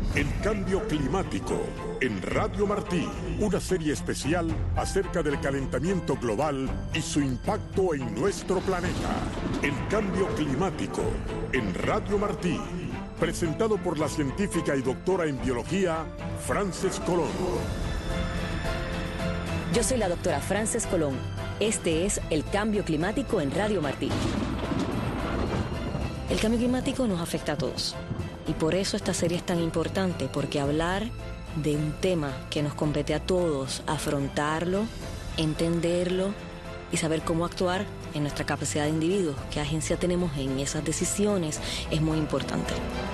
El cambio climático en Radio Martí, una serie especial acerca del calentamiento global y su impacto en nuestro planeta. El cambio climático en Radio Martí, presentado por la científica y doctora en biología, Frances Colón. Yo soy la doctora Frances Colón. Este es El cambio climático en Radio Martí. El cambio climático nos afecta a todos. Y por eso esta serie es tan importante, porque hablar de un tema que nos compete a todos, afrontarlo, entenderlo y saber cómo actuar en nuestra capacidad de individuos, qué agencia tenemos en esas decisiones, es muy importante.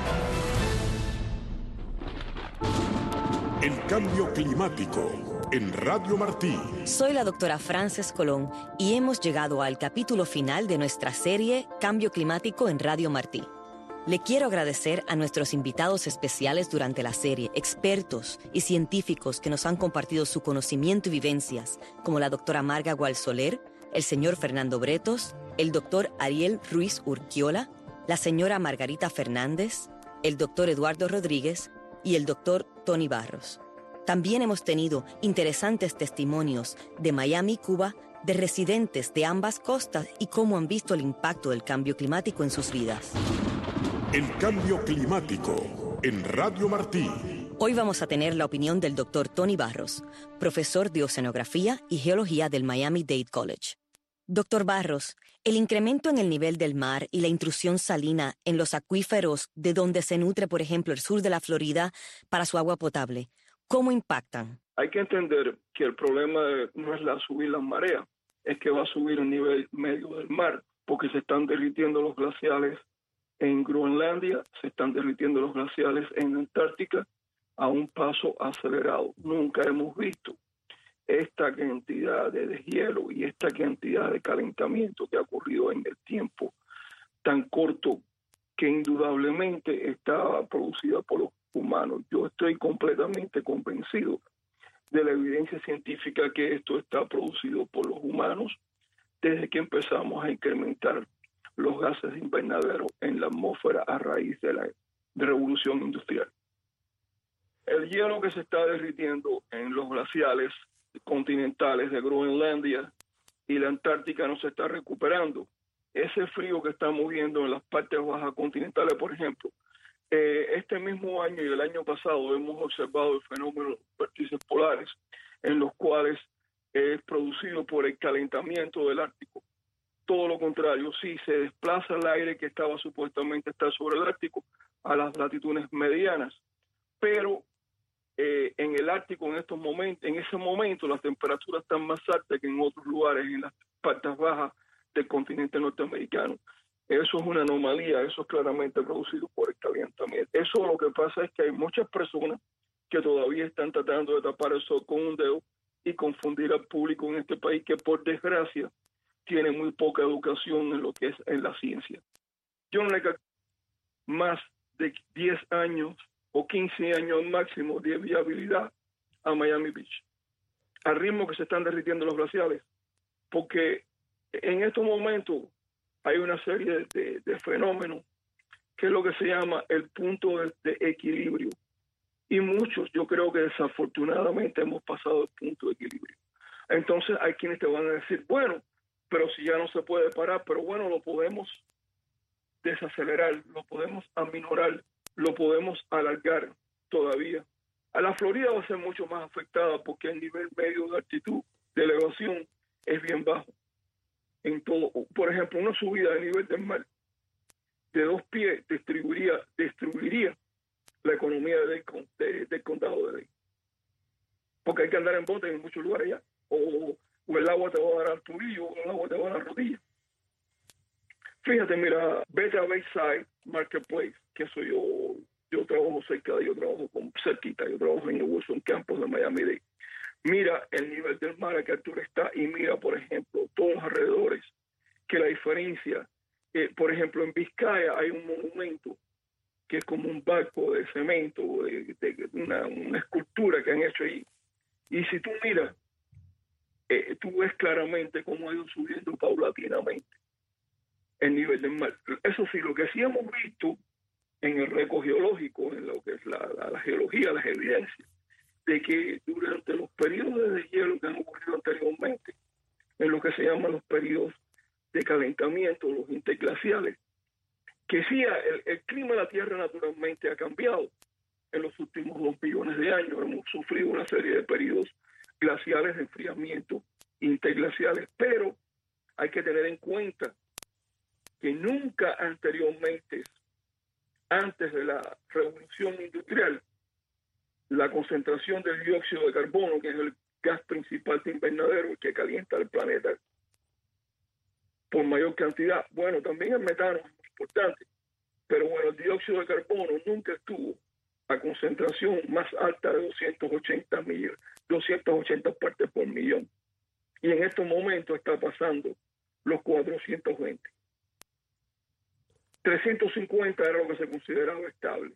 El cambio climático en Radio Martí. Soy la doctora Frances Colón y hemos llegado al capítulo final de nuestra serie Cambio Climático en Radio Martí. Le quiero agradecer a nuestros invitados especiales durante la serie, expertos y científicos que nos han compartido su conocimiento y vivencias, como la doctora Marga Gual-Soler, el señor Fernando Bretos, el doctor Ariel Ruiz Urquiola, la señora Margarita Fernández, el doctor Eduardo Rodríguez y el doctor Tony Barros. También hemos tenido interesantes testimonios de Miami, Cuba, de residentes de ambas costas y cómo han visto el impacto del cambio climático en sus vidas. El cambio climático en Radio Martí. Hoy vamos a tener la opinión del doctor Tony Barros, profesor de Oceanografía y Geología del Miami-Dade College. Doctor Barros, el incremento en el nivel del mar y la intrusión salina en los acuíferos de donde se nutre, por ejemplo, el sur de la Florida para su agua potable, ¿cómo impactan? Hay que entender que el problema no es subir las mareas, es que va a subir el nivel medio del mar, porque se están derritiendo los glaciales en Groenlandia, se están derritiendo los glaciales en Antártica a un paso acelerado. Nunca hemos visto esta cantidad de deshielo y esta cantidad de calentamiento que ha ocurrido en el tiempo tan corto, que indudablemente está producida por los humanos. Yo estoy completamente convencido de la evidencia científica que esto está producido por los humanos desde que empezamos a incrementar los gases de invernadero en la atmósfera a raíz de la revolución industrial. El hielo que se está derritiendo en los glaciales continentales de Groenlandia y la Antártica no se está recuperando. Ese frío que estamos viendo en las partes bajas continentales, por ejemplo, este mismo año y el año pasado hemos observado el fenómeno de vórtices polares, en los cuales es producido por el calentamiento del Ártico. Todo lo contrario, sí, se desplaza el aire que estaba supuestamente estar sobre el Ártico a las latitudes medianas, pero en el Ártico en ese momento las temperaturas están más altas que en otros lugares, en las partes bajas del continente norteamericano. Eso es una anomalía, eso es claramente producido por el calentamiento. Eso lo que pasa es que hay muchas personas que todavía están tratando de tapar el sol con un dedo y confundir al público en este país que, por desgracia, tiene muy poca educación en lo que es en la ciencia. Yo no le calculo más de 10 años o 15 años máximo de viabilidad a Miami Beach, al ritmo que se están derritiendo los glaciales, porque en estos momentos hay una serie de fenómenos que es lo que se llama el punto de equilibrio. Y muchos, yo creo que desafortunadamente hemos pasado el punto de equilibrio. Entonces hay quienes te van a decir, bueno, pero si ya no se puede parar, pero bueno, lo podemos desacelerar, lo podemos aminorar, lo podemos alargar todavía. A la Florida va a ser mucho más afectada porque el nivel medio de altitud, de elevación, es bien bajo. En todo, por ejemplo, una subida de nivel del mar de 2 pies destruiría la economía del condado de Dade. Porque hay que andar en bote en muchos lugares ya. O el agua te va a dar al tobillo, o el agua te va a dar a la rodilla. Fíjate, mira, vete a Bayside Marketplace, que soy yo trabajo cerca de, yo trabajo cerquita, yo trabajo en el Wilson Campus de Miami-Dade. Mira el nivel del mar a qué altura está y mira, por ejemplo, todos los alrededores, que la diferencia, por ejemplo, en Vizcaya hay un monumento que es como un barco de cemento, una escultura que han hecho ahí. Y si tú miras, tú ves claramente cómo ha ido subiendo paulatinamente el nivel del mar. Eso sí, lo que sí hemos visto en el récord geológico, en lo que es la geología, las evidencias, de que durante los periodos de deshielo que han ocurrido anteriormente, en lo que se llaman los periodos de calentamiento, los interglaciales, que sí, el clima de la Tierra naturalmente ha cambiado en los últimos 2 billones de años. Hemos sufrido una serie de periodos glaciales de enfriamiento, interglaciales, pero hay que tener en cuenta que nunca anteriormente, antes de la revolución industrial, la concentración del dióxido de carbono, que es el gas principal de invernadero que calienta el planeta por mayor cantidad, bueno, también el metano es muy importante, pero bueno, el dióxido de carbono nunca estuvo a concentración más alta de 280 partes por millón. Y en estos momentos está pasando los 420. 350 era lo que se consideraba estable.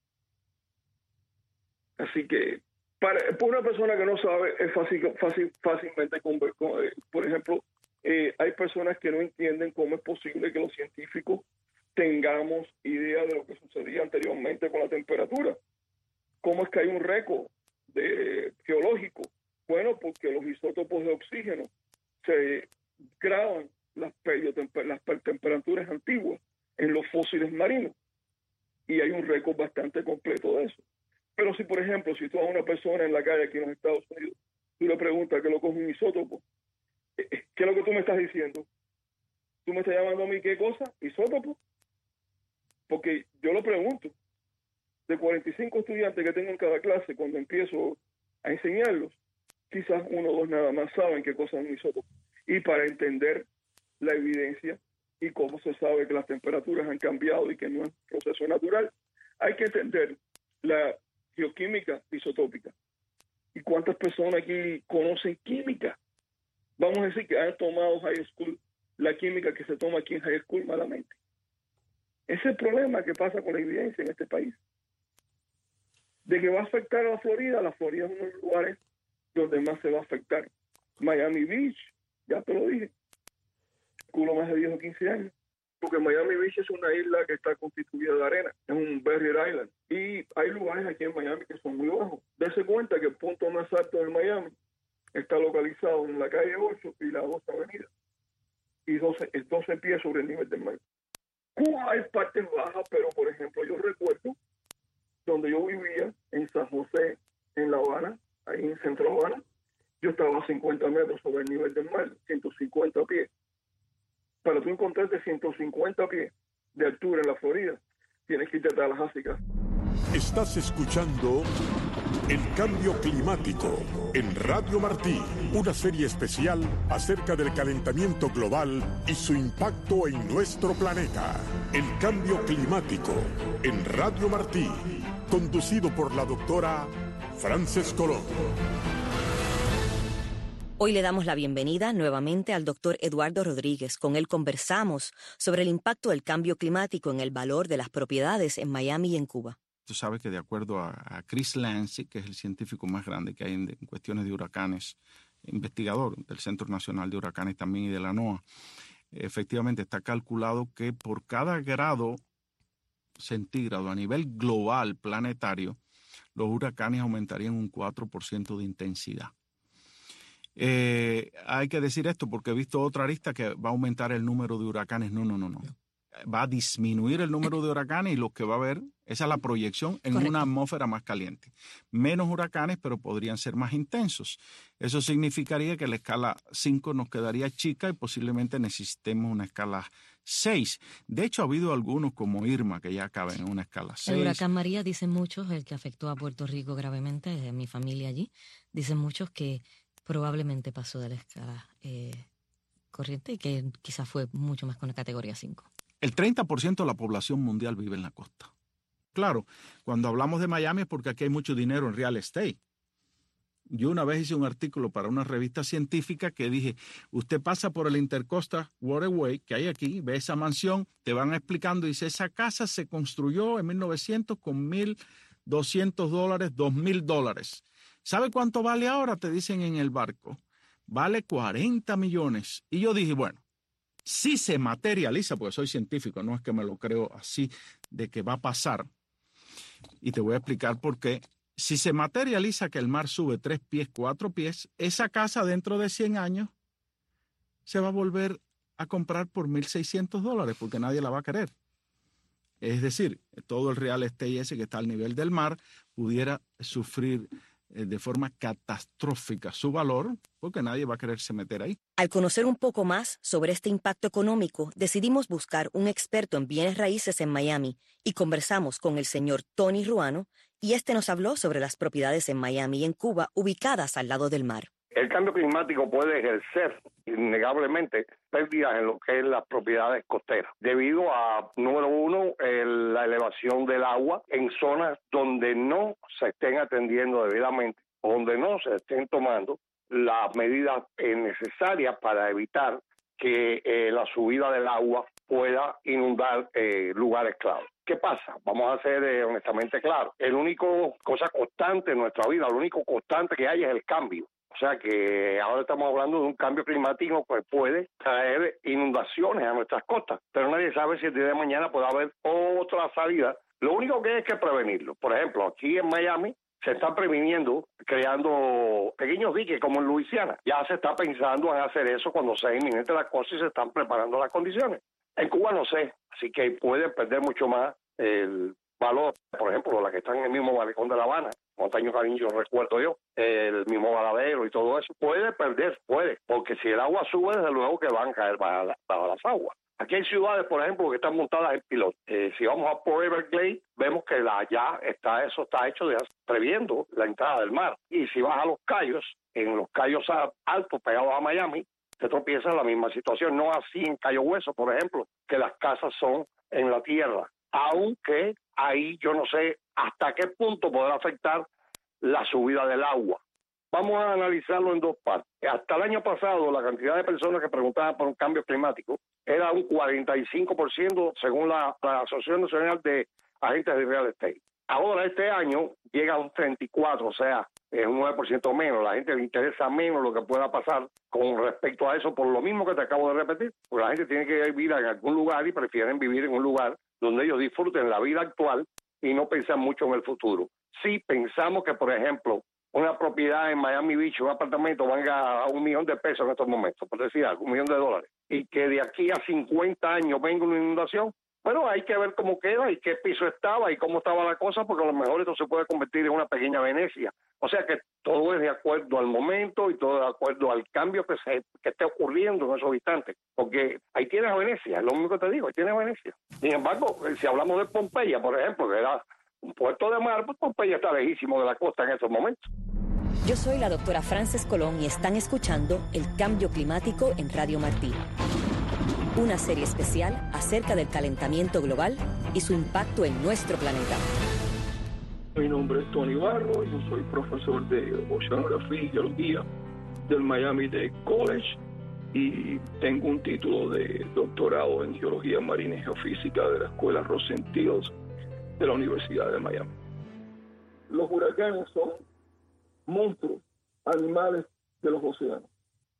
Así que, para una persona que no sabe, es fácilmente por ejemplo, hay personas que no entienden cómo es posible que los científicos tengamos idea de lo que sucedía anteriormente con la temperatura. ¿Cómo es que hay un récord geológico? Bueno, porque los isótopos de oxígeno se graban las temperaturas antiguas en los fósiles marinos y hay un récord bastante completo de eso. Pero si, por ejemplo, si tú a una persona en la calle aquí en los Estados Unidos, tú le preguntas qué es lo que es un isótopo, ¿qué es lo que tú me estás diciendo? ¿Tú me estás llamando a mí qué cosa? ¿Isótopo? Porque yo lo pregunto. De 45 estudiantes que tengo en cada clase, cuando empiezo a enseñarlos, quizás 1 o 2 nada más saben qué cosa es un isótopo. Y para entender la evidencia y cómo se sabe que las temperaturas han cambiado y que no es un proceso natural, hay que entender la geoquímica isotópica. ¿Y cuántas personas aquí conocen química? Vamos a decir que han tomado high school, la química que se toma aquí en high school malamente. Ese es el problema que pasa con la evidencia en este país. De que va a afectar a la Florida es uno de los lugares donde más se va a afectar. Miami Beach, ya te lo dije, culo más de 10 o 15 años. Porque Miami Beach es una isla que está constituida de arena, es un barrier island. Y hay lugares aquí en Miami que son muy bajos. Dese cuenta que el punto más alto de Miami está localizado en la calle 8 y la 2 Avenida. Y 12 pies sobre el nivel del mar. Cuba hay partes bajas, pero por ejemplo yo recuerdo donde yo vivía, en San José, en La Habana, ahí en Centro Habana, yo estaba a 50 metros sobre el nivel del mar, 150 pies. Para tú encontrarte 150 pies de altura en la Florida, tienes que irte a Tallahassee. Estás escuchando El Cambio Climático en Radio Martí, una serie especial acerca del calentamiento global y su impacto en nuestro planeta. El Cambio Climático en Radio Martí, conducido por la doctora Frances Colón. Hoy le damos la bienvenida nuevamente al doctor Eduardo Rodríguez. Con él conversamos sobre el impacto del cambio climático en el valor de las propiedades en Miami y en Cuba. Tú sabes que de acuerdo a Chris Landsea, que es el científico más grande que hay en cuestiones de huracanes, investigador del Centro Nacional de Huracanes también y de la NOAA, efectivamente está calculado que por cada grado centígrado a nivel global planetario, los huracanes aumentarían un 4% de intensidad. Hay que decir esto porque he visto otra arista que va a aumentar el número de huracanes. No. Va a disminuir el número de huracanes y lo que va a haber, esa es la proyección en Correcto. una atmósfera más caliente. Menos huracanes, pero podrían ser más intensos. Eso significaría que la escala 5 nos quedaría chica y posiblemente necesitemos una escala 6. De hecho, ha habido algunos como Irma que ya caben en una escala 6. El huracán María, dicen muchos, el que afectó a Puerto Rico gravemente, mi familia allí, dicen muchos que probablemente pasó de la escala corriente y que quizás fue mucho más con la categoría 5. El 30% de la población mundial vive en la costa. Claro, cuando hablamos de Miami es porque aquí hay mucho dinero en real estate. Yo una vez hice un artículo para una revista científica que dije, usted pasa por el Intercoastal Waterway que hay aquí, ve esa mansión, te van explicando, dice, esa casa se construyó en 1900 con $1,200, $2,000. ¿Sabe cuánto vale ahora? Te dicen en el barco. Vale 40 millones. Y yo dije, bueno, si se materializa, porque soy científico, no es que me lo creo así, de que va a pasar. Y te voy a explicar por qué. Si se materializa que el mar sube 3 pies, 4 pies, esa casa dentro de 100 años se va a volver a comprar por $1,600 porque nadie la va a querer. Es decir, todo el real estate ese que está al nivel del mar pudiera sufrir de forma catastrófica su valor porque nadie va a quererse meter ahí. Al conocer un poco más sobre este impacto económico, decidimos buscar un experto en bienes raíces en Miami y conversamos con el señor Tony Ruano y este nos habló sobre las propiedades en Miami y en Cuba ubicadas al lado del mar. El cambio climático puede ejercer innegablemente pérdidas en lo que es las propiedades costeras, debido a, número uno, la elevación del agua en zonas donde no se estén atendiendo debidamente, donde no se estén tomando las medidas necesarias para evitar que la subida del agua pueda inundar lugares claros. ¿Qué pasa? Vamos a ser honestamente claros. El único cosa constante en nuestra vida, lo único constante que hay es el cambio. O sea que ahora estamos hablando de un cambio climático que puede traer inundaciones a nuestras costas, pero nadie sabe si el día de mañana puede haber otra salida. Lo único que hay es que prevenirlo. Por ejemplo, aquí en Miami se están previniendo, creando pequeños diques como en Luisiana. Ya se está pensando en hacer eso cuando sea inminente la cosa y se están preparando las condiciones. En Cuba no sé, así que puede perder mucho más el valor. Por ejemplo, la que está en el mismo malecón de La Habana, Montaño Cariño, recuerdo yo, el mismo Varadero y todo eso, puede perder, porque si el agua sube, desde luego que van a caer bajo las aguas. Aquí hay ciudades, por ejemplo, que están montadas en piloto. Si vamos a Port Everglades, vemos que eso está hecho previendo la entrada del mar. Y si vas a Los Cayos, en los Cayos altos pegados a Miami, te tropiezas en la misma situación. No así en Cayo Hueso, por ejemplo, que las casas son en la tierra. Aunque ahí yo no sé hasta qué punto podrá afectar la subida del agua. Vamos a analizarlo en dos partes. Hasta el año pasado, la cantidad de personas que preguntaban por un cambio climático era un 45% según la Asociación Nacional de Agentes de Real Estate. Ahora, este año, llega a un 34%, o sea, es un 9% menos. La gente le interesa menos lo que pueda pasar con respecto a eso, por lo mismo que te acabo de repetir. Porque la gente tiene que vivir en algún lugar y prefieren vivir en un lugar donde ellos disfruten la vida actual y no pensan mucho en el futuro. Si pensamos que, por ejemplo, una propiedad en Miami Beach, un apartamento, valga $1 millón en estos momentos, por decir algo, $1 millón, y que de aquí a 50 años venga una inundación, bueno, hay que ver cómo queda y qué piso estaba y cómo estaba la cosa, porque a lo mejor esto se puede convertir en una pequeña Venecia. O sea que todo es de acuerdo al momento y todo de acuerdo al cambio que esté ocurriendo en esos instantes. Porque ahí tienes a Venecia, es lo único que te digo, ahí tienes a Venecia. Sin embargo, si hablamos de Pompeya, por ejemplo, que era un puerto de mar, pues Pompeya está lejísimo de la costa en estos momentos. Yo soy la doctora Frances Colón y están escuchando El Cambio Climático en Radio Martí. Una serie especial acerca del calentamiento global y su impacto en nuestro planeta. Mi nombre es Tony Barro, yo soy profesor de Oceanografía y Geología del Miami-Dade College y tengo un título de doctorado en Geología Marina y Geofísica de la Escuela Rosenstiels de la Universidad de Miami. Los huracanes son monstruos, animales de los océanos.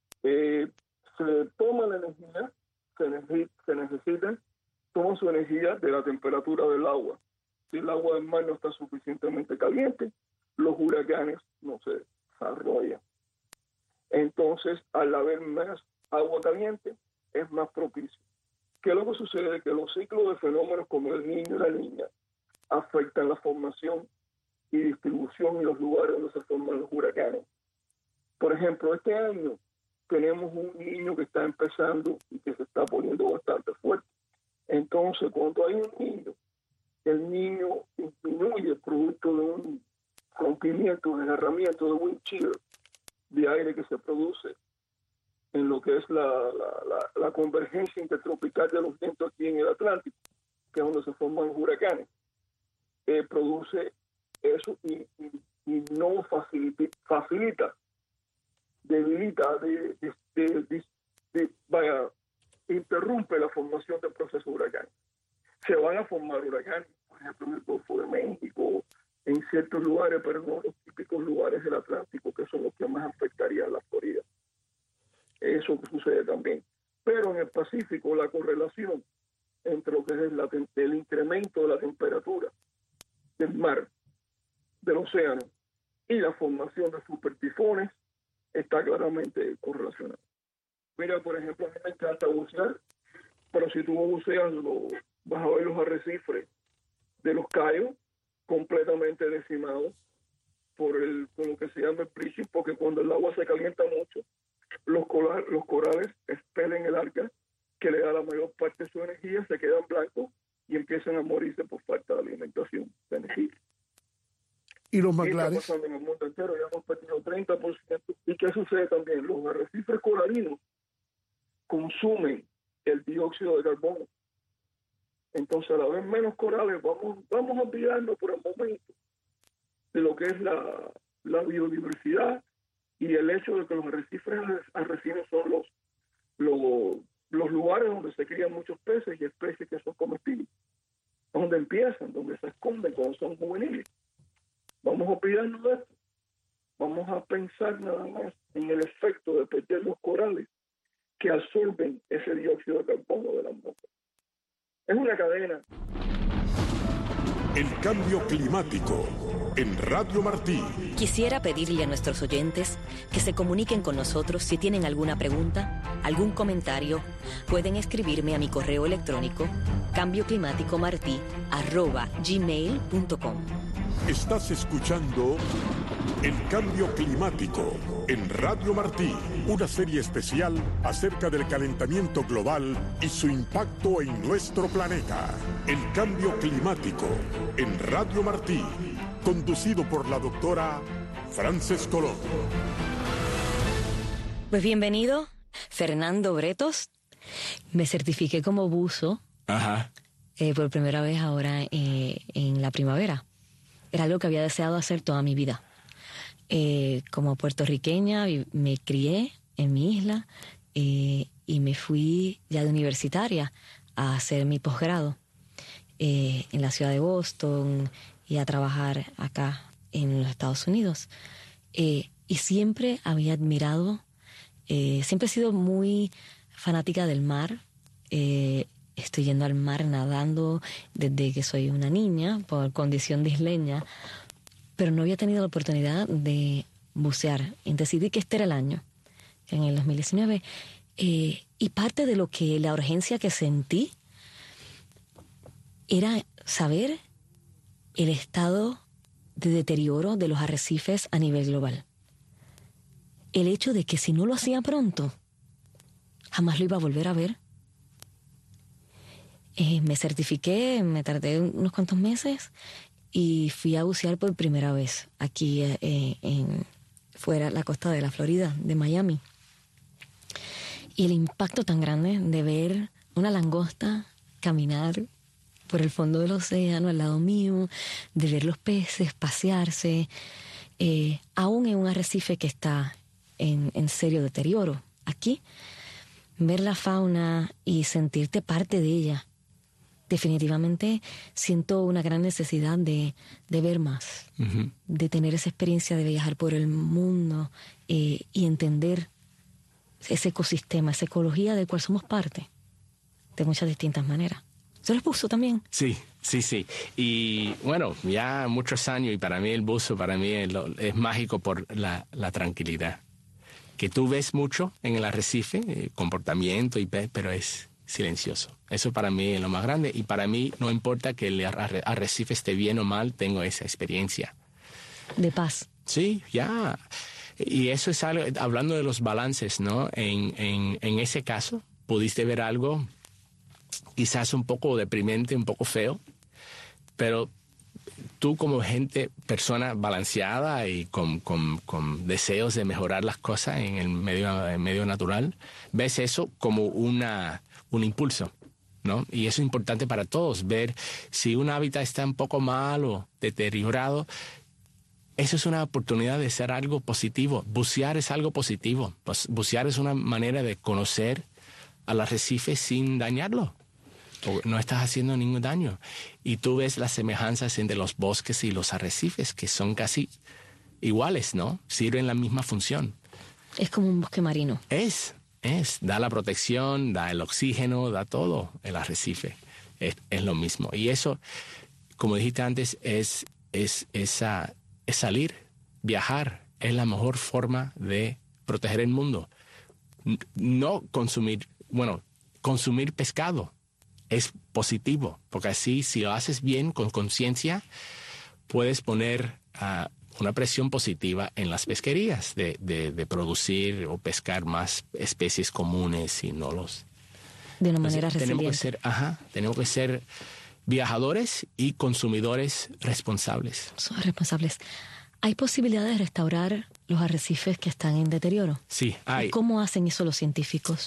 Se toma la energía, se necesita, toma su energía de la temperatura del agua. Si el agua del mar no está suficientemente caliente, los huracanes no se desarrollan. Entonces, al haber más agua caliente, es más propicio. ¿Qué es lo que sucede? Que los ciclos de fenómenos como el Niño y la Niña afectan la formación y distribución en los lugares donde se forman los huracanes. Por ejemplo, este año tenemos un Niño que está empezando y que se está poniendo bastante fuerte. Entonces, cuando hay un Niño, el Niño disminuye producto de un rompimiento, desgarramiento de wind shear, de aire que se produce en lo que es la convergencia intertropical de los vientos aquí en el Atlántico, que es donde se forman huracanes. Produce eso y no facilita, debilita, interrumpe la formación del proceso huracán. Se van a formar huracanes, por ejemplo, en el Golfo de México, en ciertos lugares, pero no los típicos lugares del Atlántico, que son los que más afectarían a la Florida. Eso sucede también. Pero en el Pacífico, la correlación entre lo que es el incremento de la temperatura del mar, del océano, y la formación de supertifones está claramente correlacionada. Mira, por ejemplo, a mí me encanta bucear, pero si tú buceas, vas a ver los arrecifes de los Cayos completamente decimados por lo que se llama el bleaching, porque cuando el agua se calienta mucho, los corales expelen el alga que le da la mayor parte de su energía, se quedan blancos y empiezan a morirse por falta de alimentación, de energía. ¿Y los Y está manglares? pasando en el mundo entero, ya hemos perdido 30%. ¿Y qué sucede también? Los arrecifes coralinos consumen el dióxido de carbono. Entonces, a la vez menos corales, vamos a olvidarnos por el momento de lo que es la biodiversidad y el hecho de que los arrecifes son los lugares donde se crían muchos peces y especies que son comestibles, donde empiezan, donde se esconden cuando son juveniles. Vamos a olvidarnos de esto. Vamos a pensar nada más en el efecto de perder los corales que absorben ese dióxido de carbono de la atmósfera. Es una cadena. El cambio climático en Radio Martí. Quisiera pedirle a nuestros oyentes que se comuniquen con nosotros si tienen alguna pregunta, algún comentario. Pueden escribirme a mi correo electrónico cambioclimáticomarti@gmail.com. Estás escuchando El Cambio Climático en Radio Martí, una serie especial acerca del calentamiento global y su impacto en nuestro planeta. El Cambio Climático en Radio Martí, conducido por la doctora Frances Colón. Pues bienvenido, Fernando Bretos. Me certifiqué como buzo por primera vez ahora en la primavera. Era algo que había deseado hacer toda mi vida. Como puertorriqueña me crié en mi isla y me fui ya de universitaria a hacer mi posgrado en la ciudad de Boston y a trabajar acá en los Estados Unidos. Y siempre había admirado, siempre he sido muy fanática del mar. Estoy yendo al mar nadando desde que soy una niña, por condición de isleña, pero no había tenido la oportunidad de bucear. Y decidí que este era el año, en el 2019. Y parte de lo que, la urgencia que sentí, era saber el estado de deterioro de los arrecifes a nivel global. El hecho de que si no lo hacía pronto, jamás lo iba a volver a ver. Me certifiqué, me tardé unos cuantos meses y fui a bucear por primera vez aquí fuera la costa de la Florida, de Miami. Y el impacto tan grande de ver una langosta caminar por el fondo del océano al lado mío, de ver los peces pasearse, aún en un arrecife que está en serio deterioro. Aquí, ver la fauna y sentirte parte de ella. Definitivamente siento una gran necesidad de ver más, de tener esa experiencia de viajar por el mundo y entender ese ecosistema, esa ecología del cual somos parte de muchas distintas maneras. ¿Tú eres buzo también? Sí. Y bueno, ya muchos años, y para mí el buzo es mágico por la tranquilidad. Que tú ves mucho en el arrecife, comportamiento, pero es silencioso. Eso para mí es lo más grande, y para mí no importa que el arrecife esté bien o mal, tengo esa experiencia. De paz. Sí, ya. Y eso es algo, hablando de los balances, ¿no? En ese caso, pudiste ver algo quizás un poco deprimente, un poco feo, pero tú como persona balanceada y con deseos de mejorar las cosas en el medio natural, ves eso como un impulso, ¿no? Y eso es importante para todos, ver si un hábitat está un poco mal o deteriorado. Eso es una oportunidad de hacer algo positivo. Bucear es algo positivo. Bucear es una manera de conocer al arrecife sin dañarlo. No estás haciendo ningún daño. Y tú ves las semejanzas entre los bosques y los arrecifes, que son casi iguales, ¿no? Sirven la misma función. Es como un bosque marino. Da la protección, da el oxígeno, da todo el arrecife. Es lo mismo. Y eso, como dijiste antes, es salir, viajar. Es la mejor forma de proteger el mundo. No consumir pescado es positivo, porque así, si lo haces bien, con conciencia, puedes poner una presión positiva en las pesquerías de producir o pescar más especies comunes y no los... De una manera resiliente. Tenemos que ser viajadores y consumidores responsables. Son responsables. ¿Hay posibilidad de restaurar los arrecifes que están en deterioro? Sí, hay. ¿Cómo hacen eso los científicos?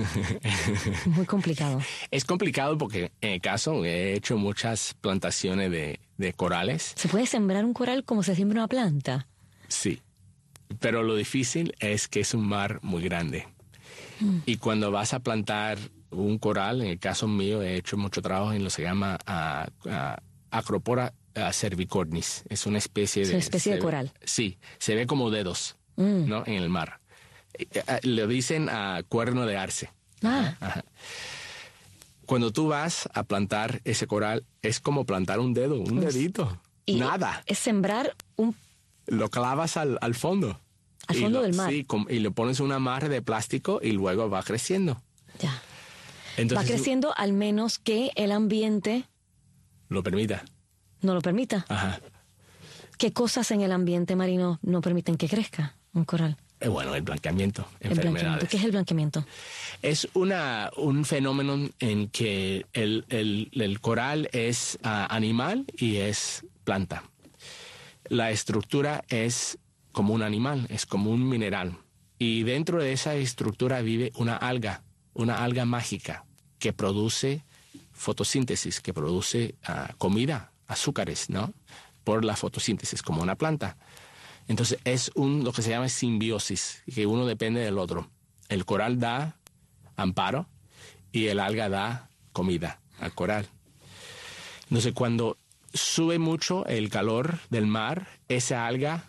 Muy complicado. Es complicado porque en el caso he hecho muchas plantaciones de corales. ¿Se puede sembrar un coral como se siembra una planta? Sí, pero lo difícil es que es un mar muy grande. Y cuando vas a plantar un coral, en el caso mío he hecho mucho trabajo en lo que se llama Acropora cervicornis. Es una especie de... ¿Es una especie de coral? Sí, se ve como dedos, ¿no? En el mar. Le dicen cuerno de arce. Ajá. Cuando tú vas a plantar ese coral, es como plantar un dedo, un dedito. Nada. Es sembrar Lo clavas al fondo. Al fondo del mar. Sí, y le pones un amarre de plástico y luego va creciendo. Ya. Entonces, va creciendo al menos que el ambiente... lo permita. No lo permita. Ajá. ¿Qué cosas en el ambiente marino no permiten que crezca un coral? Bueno, el blanqueamiento, enfermedades. ¿Qué es el blanqueamiento? Es un fenómeno en que el coral es animal y es planta. La estructura es como un animal, es como un mineral. Y dentro de esa estructura vive una alga mágica que produce fotosíntesis, que produce comida, azúcares, ¿no? Por la fotosíntesis, como una planta. Entonces es lo que se llama simbiosis, que uno depende del otro. El coral da amparo y el alga da comida al coral. Entonces cuando sube mucho el calor del mar, esa alga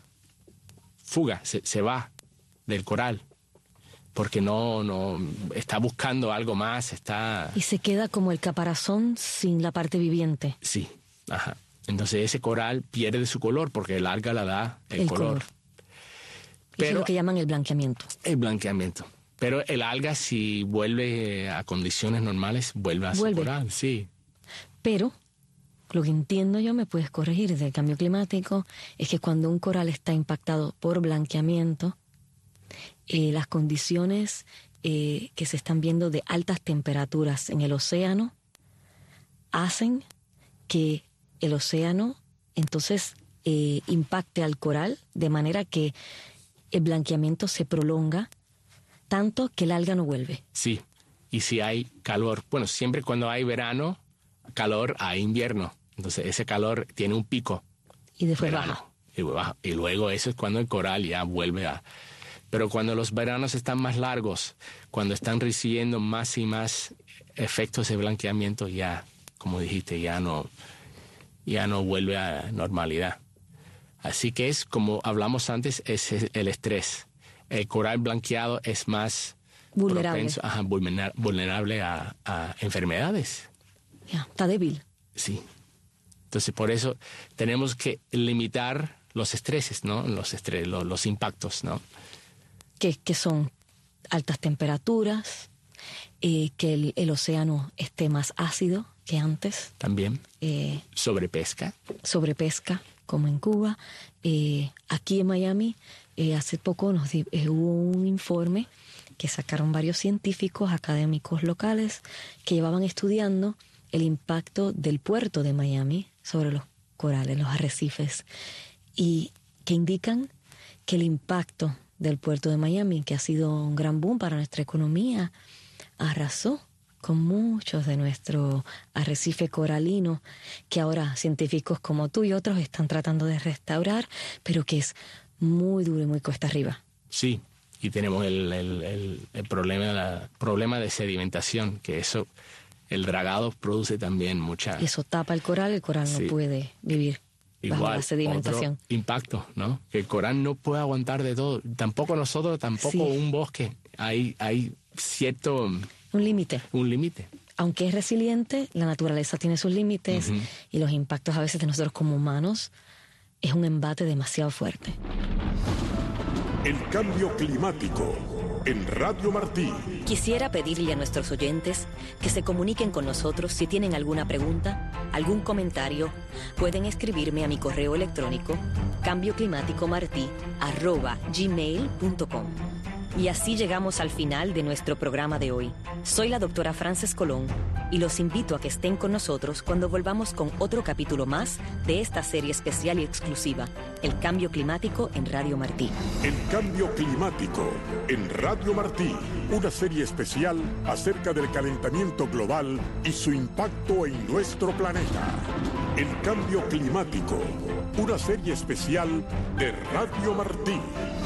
fuga, se va del coral, porque no está buscando algo más, Y se queda como el caparazón sin la parte viviente. Sí, ajá. Entonces ese coral pierde su color porque el alga la da el color. Pero, es lo que llaman el blanqueamiento. El blanqueamiento. Pero el alga, si vuelve a condiciones normales, vuelve a su coral, sí. Pero lo que entiendo yo, me puedes corregir, del cambio climático, es que cuando un coral está impactado por blanqueamiento, las condiciones que se están viendo de altas temperaturas en el océano hacen que el océano entonces impacte al coral de manera que el blanqueamiento se prolonga tanto que el alga no vuelve. Sí, y si hay calor, bueno, siempre cuando hay verano, calor, hay invierno. Entonces ese calor tiene un pico. Y después baja. Y luego eso es cuando el coral ya vuelve a... Pero cuando los veranos están más largos, cuando están recibiendo más y más efectos de blanqueamiento, ya, como dijiste, ya no vuelve a normalidad. Así que es, como hablamos antes, es el estrés. El coral blanqueado es más vulnerable, vulnerable a enfermedades. Ya, está débil. Sí. Entonces, por eso tenemos que limitar los estreses, ¿no? Los impactos, ¿no? Que son altas temperaturas, que el océano esté más ácido que antes. También. Sobrepesca. Sobrepesca, como en Cuba. Aquí en Miami, hace poco hubo un informe que sacaron varios científicos académicos locales que llevaban estudiando el impacto del puerto de Miami sobre los corales, los arrecifes, y que indican que el impacto del puerto de Miami, que ha sido un gran boom para nuestra economía, arrasó con muchos de nuestro arrecife coralino, que ahora científicos como tú y otros están tratando de restaurar, pero que es muy duro y muy cuesta arriba. Sí, y tenemos el problema de sedimentación, que eso, el dragado produce también mucha... Eso tapa el coral sí. No puede vivir bajo la sedimentación. Otro impacto, ¿no? Que el coral no puede aguantar de todo. Tampoco nosotros, tampoco un bosque. Hay cierto... Un límite. Un límite. aunque es resiliente, la naturaleza tiene sus límites y los impactos a veces de nosotros como humanos es un embate demasiado fuerte. El cambio climático en Radio Martí. Quisiera pedirle a nuestros oyentes que se comuniquen con nosotros si tienen alguna pregunta, algún comentario. Pueden escribirme a mi correo electrónico cambioclimaticomarti@gmail.com. Y así llegamos al final de nuestro programa de hoy. Soy la doctora Frances Colón y los invito a que estén con nosotros cuando volvamos con otro capítulo más de esta serie especial y exclusiva, El Cambio Climático en Radio Martí. El cambio climático en Radio Martí, una serie especial acerca del calentamiento global y su impacto en nuestro planeta. El cambio climático, una serie especial de Radio Martí.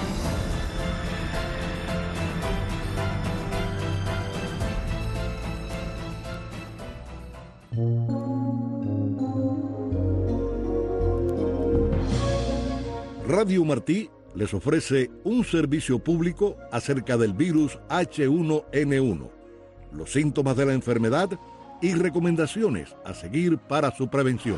Radio Martí les ofrece un servicio público acerca del virus H1N1, los síntomas de la enfermedad y recomendaciones a seguir para su prevención.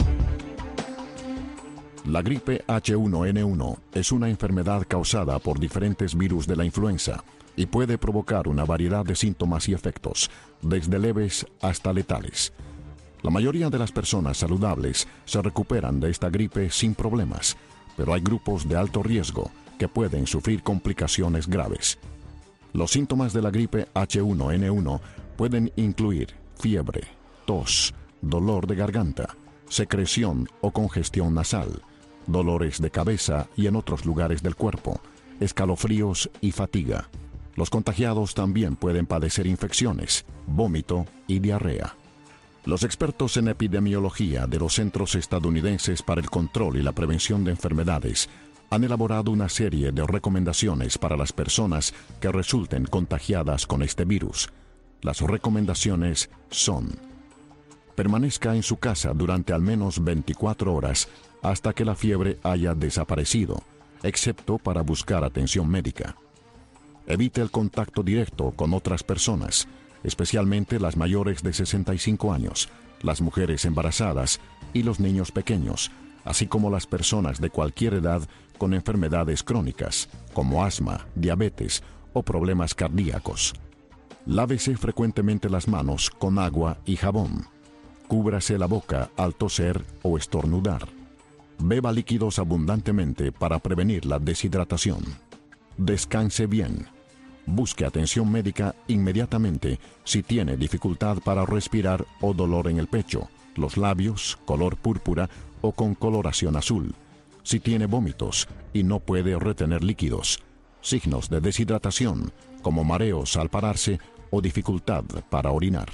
La gripe H1N1 es una enfermedad causada por diferentes virus de la influenza y puede provocar una variedad de síntomas y efectos, desde leves hasta letales. La mayoría de las personas saludables se recuperan de esta gripe sin problemas, pero hay grupos de alto riesgo que pueden sufrir complicaciones graves. Los síntomas de la gripe H1N1 pueden incluir fiebre, tos, dolor de garganta, secreción o congestión nasal, dolores de cabeza y en otros lugares del cuerpo, escalofríos y fatiga. Los contagiados también pueden padecer infecciones, vómito y diarrea. Los expertos en epidemiología de los Centros Estadounidenses para el Control y la Prevención de Enfermedades han elaborado una serie de recomendaciones para las personas que resulten contagiadas con este virus. Las recomendaciones son: permanezca en su casa durante al menos 24 horas hasta que la fiebre haya desaparecido, excepto para buscar atención médica. Evite el contacto directo con otras personas, especialmente las mayores de 65 años, las mujeres embarazadas y los niños pequeños, así como las personas de cualquier edad con enfermedades crónicas, como asma, diabetes o problemas cardíacos. Lávese frecuentemente las manos con agua y jabón. Cúbrase la boca al toser o estornudar. Beba líquidos abundantemente para prevenir la deshidratación. Descanse bien. Busque atención médica inmediatamente si tiene dificultad para respirar o dolor en el pecho, los labios, color púrpura o con coloración azul, si tiene vómitos y no puede retener líquidos, signos de deshidratación como mareos al pararse o dificultad para orinar.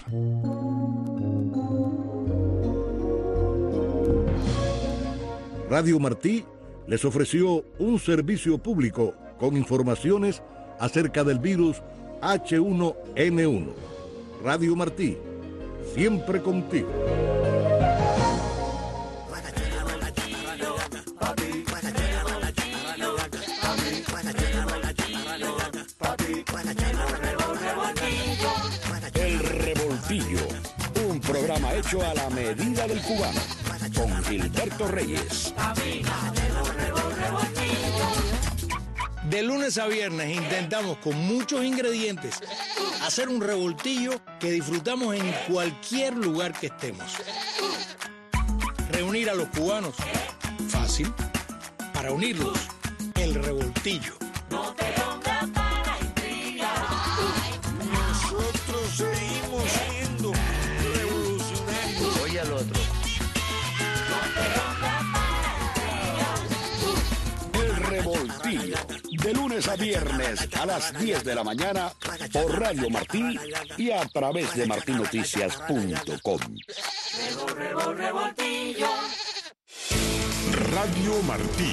Radio Martí les ofreció un servicio público con informaciones acerca del virus H1N1. Radio Martí, siempre contigo. El Revoltillo, un programa hecho a la medida del cubano, con Gilberto Reyes. De lunes a viernes intentamos con muchos ingredientes hacer un revoltillo que disfrutamos en cualquier lugar que estemos. Reunir a los cubanos, fácil. Para unirlos, el revoltillo. No te pongas para intrigar. Nosotros seguimos siendo revolucionarios. Oye al otro. No te pongas para intrigar. El Revoltillo, de lunes a viernes a las 10 de la mañana por Radio Martí y a través de martinoticias.com. Revoltillo. Radio Martí.